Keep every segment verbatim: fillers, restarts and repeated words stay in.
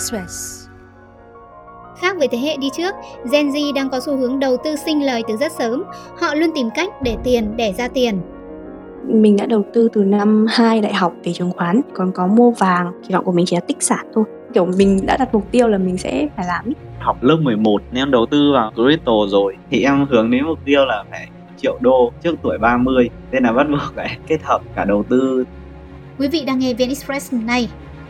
Express. Khác với thế hệ đi trước, Gen Z đang có xu hướng đầu tư sinh lời từ rất sớm. Họ luôn tìm cách để tiền, đẻ ra tiền. Mình đã đầu tư từ năm hai đại học về chứng khoán, còn có mua vàng. Kỳ vọng của mình chỉ là tích sản thôi. Kiểu mình đã đặt mục tiêu là mình sẽ phải làm ý. Học lớp mười một em đầu tư vào crypto rồi thì em hướng đến mục tiêu là phải triệu đô trước tuổi ba mươi, nên là bắt buộc phải kết hợp cả đầu tư. Quý vị đang nghe vê en Express này.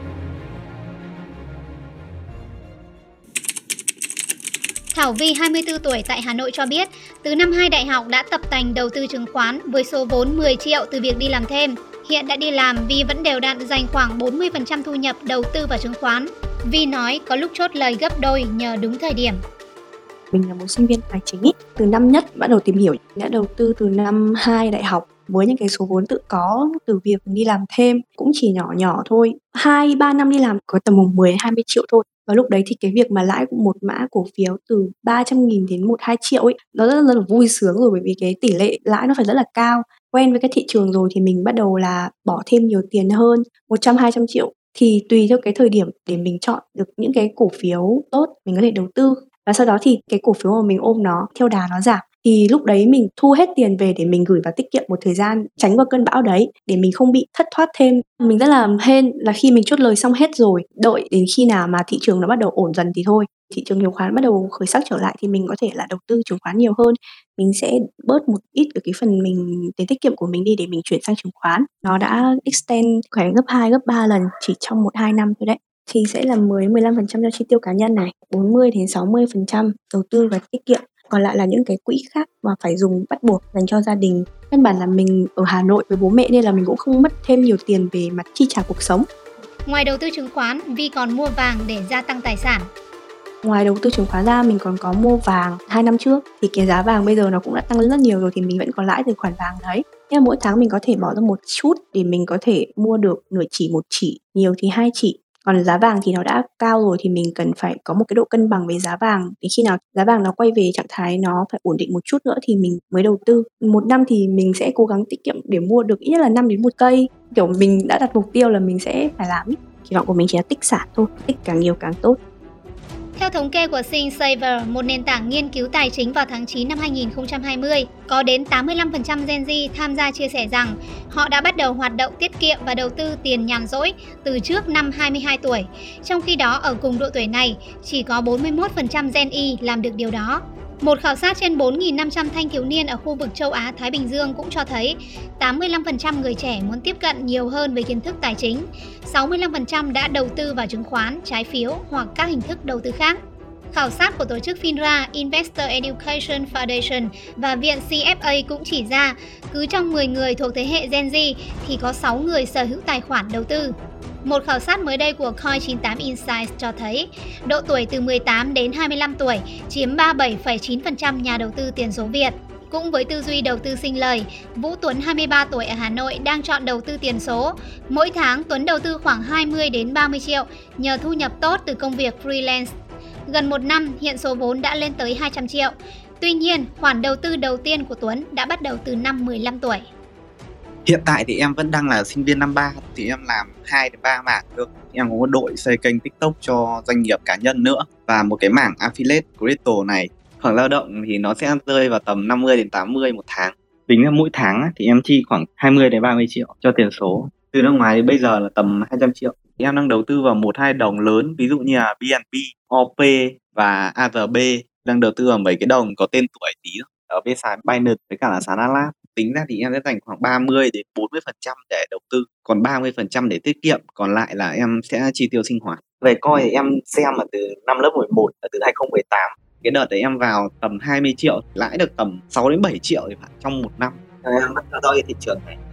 Thảo Vi, hai mươi tư tuổi, tại Hà Nội cho biết, từ năm hai đại học đã tập tành đầu tư chứng khoán với số vốn mười triệu từ việc đi làm thêm. Hiện đã đi làm, Vi vẫn đều đặn dành khoảng bốn mươi phần trăm thu nhập đầu tư vào chứng khoán. Vi nói có lúc chốt lời gấp đôi nhờ đúng thời điểm. Mình là một sinh viên tài chính ý. Từ năm nhất bắt đầu tìm hiểu, đã đầu tư từ năm hai đại học với những cái số vốn tự có từ việc đi làm thêm, cũng chỉ nhỏ nhỏ thôi. hai ba năm đi làm có tầm mười hai mươi triệu thôi. Và lúc đấy thì cái việc mà lãi một mã cổ phiếu từ ba trăm nghìn đến một hai triệu ấy, nó rất là, rất là vui sướng rồi, bởi vì cái tỷ lệ lãi nó phải rất là cao. Quen với cái thị trường rồi thì mình bắt đầu là bỏ thêm nhiều tiền hơn, một trăm hai trăm triệu. Thì tùy theo cái thời điểm để mình chọn được những cái cổ phiếu tốt mình có thể đầu tư. Và sau đó thì cái cổ phiếu mà mình ôm nó theo đà nó giảm, thì lúc đấy mình thu hết tiền về để mình gửi vào tiết kiệm một thời gian, tránh qua cơn bão đấy để mình không bị thất thoát thêm. Mình rất là hên là khi mình chốt lời xong hết rồi, đợi đến khi nào mà thị trường nó bắt đầu ổn dần thì thôi, thị trường chứng khoán bắt đầu khởi sắc trở lại thì mình có thể là đầu tư chứng khoán nhiều hơn. Mình sẽ bớt một ít ở cái phần mình tiền tiết kiệm của mình đi để mình chuyển sang chứng khoán. Nó đã extend khoảng gấp hai, gấp ba lần chỉ trong một hai năm thôi đấy. Thì sẽ là mười đến mười lăm phần trăm cho chi tiêu cá nhân này, bốn mươi đến sáu mươi phần trăm đầu tư và tiết kiệm. Còn lại là những cái quỹ khác mà phải dùng bắt buộc dành cho gia đình. Căn bản là mình ở Hà Nội với bố mẹ nên là mình cũng không mất thêm nhiều tiền về mặt chi trả cuộc sống. Ngoài đầu tư chứng khoán, Vi còn mua vàng để gia tăng tài sản. Ngoài đầu tư chứng khoán ra, mình còn có mua vàng. Hai năm trước thì cái giá vàng bây giờ nó cũng đã tăng lên rất nhiều rồi, thì mình vẫn còn lãi từ khoản vàng đấy. Nhưng mà mỗi tháng mình có thể bỏ ra một chút để mình có thể mua được nửa chỉ, một chỉ, nhiều thì hai chỉ. Còn giá vàng thì nó đã cao rồi thì mình cần phải có một cái độ cân bằng với giá vàng. Đến khi nào giá vàng nó quay về trạng thái nó phải ổn định một chút nữa thì mình mới đầu tư. Một năm thì mình sẽ cố gắng tiết kiệm để mua được ít nhất là năm đến một cây. Kiểu mình đã đặt mục tiêu là mình sẽ phải làm ý. Kỳ vọng của mình chỉ là tích sản thôi, tích càng nhiều càng tốt. Theo thống kê của SingSaver, một nền tảng nghiên cứu tài chính, vào tháng chín năm hai nghìn không trăm hai mươi, có đến tám mươi lăm phần trăm Gen Z tham gia chia sẻ rằng họ đã bắt đầu hoạt động tiết kiệm và đầu tư tiền nhàn rỗi từ trước năm hai mươi hai tuổi. Trong khi đó, ở cùng độ tuổi này, chỉ có bốn mươi mốt phần trăm Gen Y làm được điều đó. Một khảo sát trên bốn nghìn năm trăm thanh thiếu niên ở khu vực châu Á-Thái Bình Dương cũng cho thấy tám mươi lăm phần trăm người trẻ muốn tiếp cận nhiều hơn với kiến thức tài chính, sáu mươi lăm phần trăm đã đầu tư vào chứng khoán, trái phiếu hoặc các hình thức đầu tư khác. Khảo sát của tổ chức FINRA, Investor Education Foundation và viện xê ép a cũng chỉ ra, cứ trong mười người thuộc thế hệ Gen Z thì có sáu người sở hữu tài khoản đầu tư. Một khảo sát mới đây của Coin chín tám Insights cho thấy, độ tuổi từ mười tám đến hai mươi lăm tuổi chiếm ba mươi bảy phẩy chín phần trăm nhà đầu tư tiền số Việt. Cũng với tư duy đầu tư sinh lời, Vũ Tuấn, hai mươi ba tuổi, ở Hà Nội đang chọn đầu tư tiền số. Mỗi tháng, Tuấn đầu tư khoảng hai mươi đến ba mươi triệu nhờ thu nhập tốt từ công việc freelance. Gần một năm, hiện số vốn đã lên tới hai trăm triệu. Tuy nhiên, khoản đầu tư đầu tiên của Tuấn đã bắt đầu từ năm mười lăm tuổi. Hiện tại thì em vẫn đang là sinh viên năm ba, thì em làm hai đến ba mảng thôi. Em có một đội xây kênh TikTok cho doanh nghiệp cá nhân nữa và một cái mảng affiliate crypto này. Khoảng lao động thì nó sẽ rơi vào tầm năm mươi đến tám mươi một tháng. Tính ra mỗi tháng thì em chi khoảng hai mươi đến ba mươi triệu cho tiền số. Từ năm ngoái đến bây giờ là tầm hai trăm triệu. Em đang đầu tư vào một hai đồng lớn, ví dụ như là bê en pê, o pê và a rờ bê. Đang đầu tư vào mấy cái đồng có tên tuổi tí ở bên sàn Binance với cả là sàn Atlas. Tính ra thì em sẽ dành khoảng ba mươi đến bốn mươi phần trăm để đầu tư, còn ba mươi phần trăm để tiết kiệm, còn lại là em sẽ chi tiêu sinh hoạt. Về coin thì em xem là từ năm lớp mười một, là từ hai không một tám. Cái đợt đấy em vào tầm hai mươi triệu, lãi được tầm sáu đến bảy triệu thì phải trong một năm. Em bắt theo dõi thị trường này.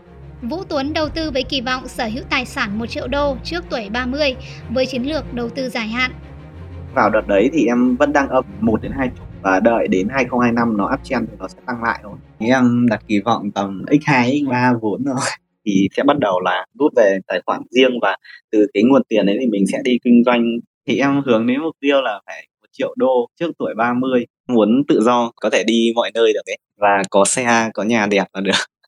Vũ Tuấn đầu tư với kỳ vọng sở hữu tài sản một triệu đô trước tuổi ba mươi với chiến lược đầu tư dài hạn. Vào đợt đấy thì em vẫn đang âm một đến hai chục và đợi đến hai không hai năm nó uptrend thì nó sẽ tăng lại thôi. Thì em đặt kỳ vọng tầm nhân hai, nhân ba vốn rồi thì sẽ bắt đầu là rút về tài khoản riêng, và từ cái nguồn tiền đấy thì mình sẽ đi kinh doanh. Thì em hướng đến mục tiêu là phải một triệu đô trước tuổi ba mươi, muốn tự do, có thể đi mọi nơi được ấy, và có xe, có nhà đẹp là được.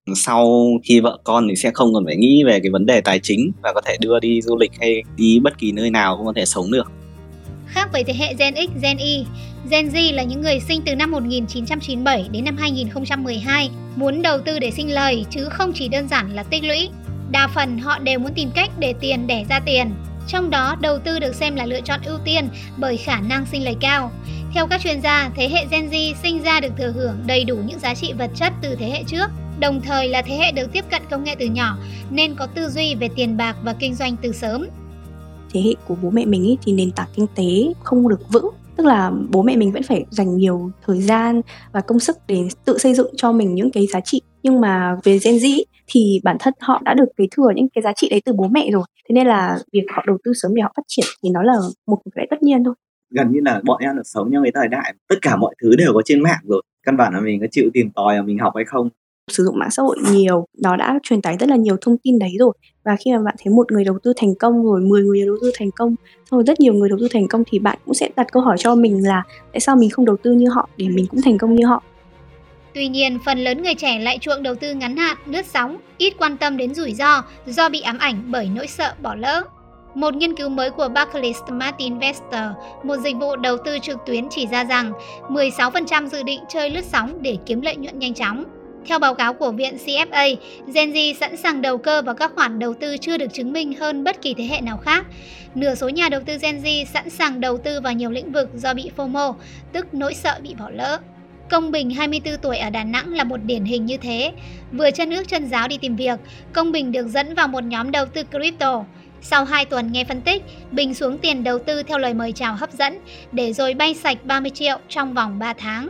Sau khi vợ con thì sẽ không còn phải nghĩ về cái vấn đề tài chính và có thể đưa đi du lịch hay đi bất kỳ nơi nào cũng có thể sống được. Khác với thế hệ Gen X, Gen Y, Gen Z là những người sinh từ năm một nghìn chín trăm chín mươi bảy đến năm hai nghìn không trăm mười hai, muốn đầu tư để sinh lời chứ không chỉ đơn giản là tích lũy. Đa phần họ đều muốn tìm cách để tiền đẻ ra tiền. Trong đó, đầu tư được xem là lựa chọn ưu tiên bởi khả năng sinh lời cao. Theo các chuyên gia, thế hệ Gen Z sinh ra được thừa hưởng đầy đủ những giá trị vật chất từ thế hệ trước, đồng thời là thế hệ được tiếp cận công nghệ từ nhỏ nên có tư duy về tiền bạc và kinh doanh từ sớm. Thế hệ của bố mẹ mình ý, thì nền tảng kinh tế không được vững, tức là bố mẹ mình vẫn phải dành nhiều thời gian và công sức để tự xây dựng cho mình những cái giá trị. Nhưng mà về Gen Z thì bản thân họ đã được kế thừa những cái giá trị đấy từ bố mẹ rồi, thế nên là việc họ đầu tư sớm để họ phát triển thì nó là một cái tất nhiên thôi. Gần như là bọn em được sống trong cái thời đại tất cả mọi thứ đều có trên mạng rồi, căn bản là mình có chịu tìm tòi và mình học hay không. Sử dụng mạng xã hội nhiều, nó đã truyền tải rất là nhiều thông tin đấy rồi. Và khi mà bạn thấy một người đầu tư thành công rồi mười người đầu tư thành công, xong rồi rất nhiều người đầu tư thành công thì bạn cũng sẽ đặt câu hỏi cho mình là tại sao mình không đầu tư như họ để mình cũng thành công như họ. Tuy nhiên, phần lớn người trẻ lại chuộng đầu tư ngắn hạn, lướt sóng, ít quan tâm đến rủi ro do bị ám ảnh bởi nỗi sợ bỏ lỡ. Một nghiên cứu mới của Barclays Smart Investor, một dịch vụ đầu tư trực tuyến chỉ ra rằng mười sáu phần trăm dự định chơi lướt sóng để kiếm lợi nhuận nhanh chóng. Theo báo cáo của viện xê ép a, Gen Z sẵn sàng đầu cơ vào các khoản đầu tư chưa được chứng minh hơn bất kỳ thế hệ nào khác. Nửa số nhà đầu tư Gen Z sẵn sàng đầu tư vào nhiều lĩnh vực do bị FOMO, tức nỗi sợ bị bỏ lỡ. Công Bình, hai mươi tư tuổi ở Đà Nẵng là một điển hình như thế. Vừa chân ướt chân ráo đi tìm việc, Công Bình được dẫn vào một nhóm đầu tư crypto. Sau hai tuần nghe phân tích, Bình xuống tiền đầu tư theo lời mời chào hấp dẫn, để rồi bay sạch ba mươi triệu trong vòng ba tháng.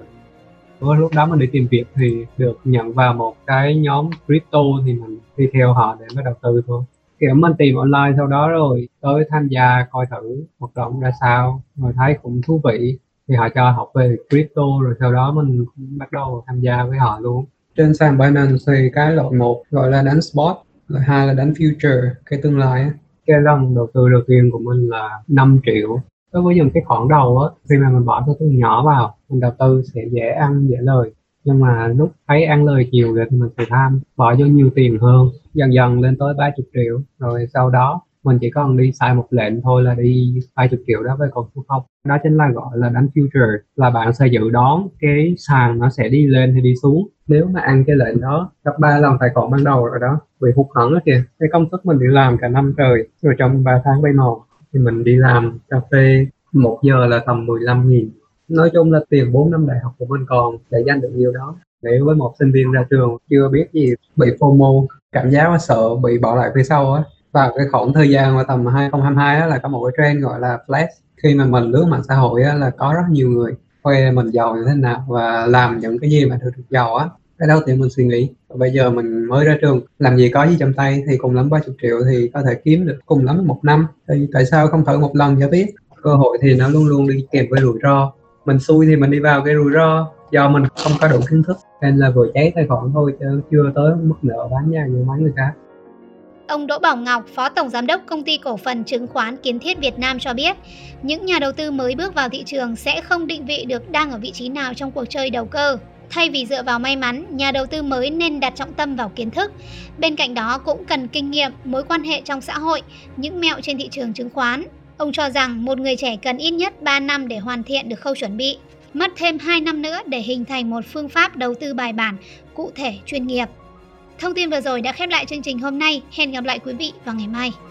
Lúc đó mình đi tìm việc thì được nhận vào một cái nhóm crypto thì mình đi theo họ để mới đầu tư thôi. Kiểu mình tìm online sau đó rồi tới tham gia coi thử hoạt động ra sao, rồi thấy cũng thú vị thì họ cho học về crypto, rồi sau đó mình cũng bắt đầu tham gia với họ luôn. Trên sàn Binance thì cái loại một gọi là đánh spot, loại hai là đánh future, cái tương lai á. Cái lần đầu tư đầu tiên của mình là năm triệu. Đối với những cái khoản đầu á, khi mà mình bỏ số tiền nhỏ vào, mình đầu tư sẽ dễ ăn dễ lời. Nhưng mà lúc thấy ăn lời nhiều rồi thì mình sẽ tham, bỏ vô nhiều tiền hơn, dần dần lên tới ba mươi triệu. Rồi sau đó mình chỉ cần đi xài một lệnh thôi là đi ba mươi triệu đó với con số không. Đó chính là gọi là đánh future, là bạn sẽ dự đoán cái sàn nó sẽ đi lên hay đi xuống. Nếu mà ăn cái lệnh đó gấp ba lần tài khoản ban đầu rồi đó, bị hụt hẫng đó kìa. Cái công sức mình đi làm cả năm trời, rồi trong ba tháng bay màu thì mình đi làm cà phê một giờ là tầm mười lăm nghìn. Nói chung là tiền bốn năm đại học của mình còn để dành được nhiều đó. Nếu với một sinh viên ra trường chưa biết gì, bị FOMO, cảm giác sợ bị bỏ lại phía sau á. Vào cái khoảng thời gian mà tầm hai không hai hai á, là có một cái trend gọi là flash. Khi mà mình lướt mạng xã hội á, là có rất nhiều người khoe mình giàu như thế nào và làm những cái gì mà được được giàu á. Cái đầu tiên mình suy nghĩ, bây giờ mình mới ra trường, làm gì có gì trong tay, thì cùng lắm ba mươi triệu thì có thể kiếm được cùng lắm một năm. Thì tại sao không thử một lần cho biết? Cơ hội thì nó luôn luôn đi kèm với rủi ro. Mình xui thì mình đi vào cái rủi ro do mình không có đủ kiến thức, nên là vừa cháy tài khoản thôi chứ chưa tới mức nợ bán nhà như mấy người khác. Ông Đỗ Bảo Ngọc, Phó Tổng Giám đốc Công ty Cổ phần Chứng khoán Kiến Thiết Việt Nam cho biết, những nhà đầu tư mới bước vào thị trường sẽ không định vị được đang ở vị trí nào trong cuộc chơi đầu cơ. Thay vì dựa vào may mắn, nhà đầu tư mới nên đặt trọng tâm vào kiến thức. Bên cạnh đó cũng cần kinh nghiệm, mối quan hệ trong xã hội, những mẹo trên thị trường chứng khoán. Ông cho rằng một người trẻ cần ít nhất ba năm để hoàn thiện được khâu chuẩn bị, mất thêm hai năm nữa để hình thành một phương pháp đầu tư bài bản, cụ thể, chuyên nghiệp. Thông tin vừa rồi đã khép lại chương trình hôm nay. Hẹn gặp lại quý vị vào ngày mai.